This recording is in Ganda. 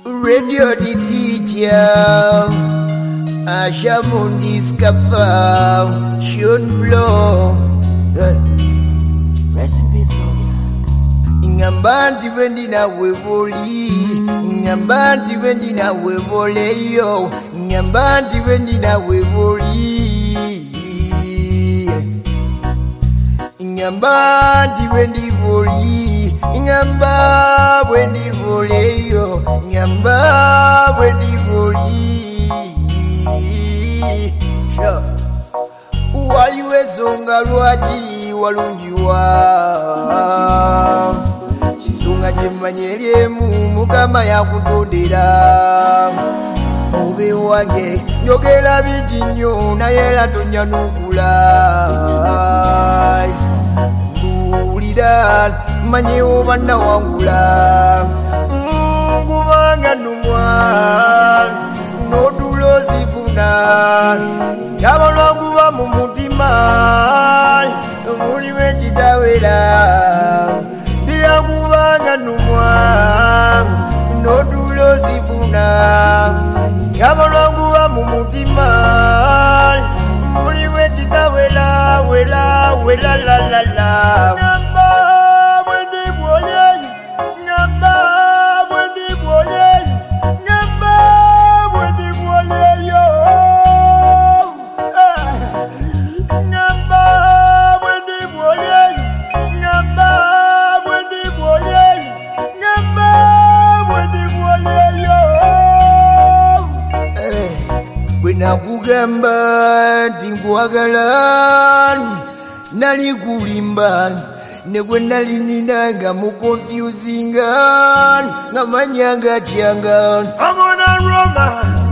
Radio the teacher, Ashamundi Scaffa, Sean Blow. Rest in peace, Ingambanti wendina wevoli, Ingambanti wendina wevoleyo, Ingambanti wendina wevoli. Ingambanti wendi voli, Ingamba wendi voleyo, Ingamba wendi voli. Sure. Waliwezonga lwaki walungiwa Chisunga jemanyelyemu Mukama yakutondera Obe wange njogera bingi nnyo naye era tonyanukula Mbuulira manye oba nawangula Kubanga nnumwa n'otulo osifuna Yabalwanguba mu mutima mulimu ekitawera Ndiyakubanga nnumwa n'otulo osifuna Yabalwanguba mu mutima mulimu ekitawera wera wera la la la Ngamba bwendi bwolyeyi Ngamba bwendi bwolyeyi Ngamba bwendi bwolyeyo Ngamba bwendi bwolyeyi Ngamba bwendi bwolyeyi Ngamba bwendi bwolyeyo Bwenakugamba nti nkwagala nali kulimba ne gwe nali nina nga mukonfusinga nga manya nga kyanga I'm on a Roma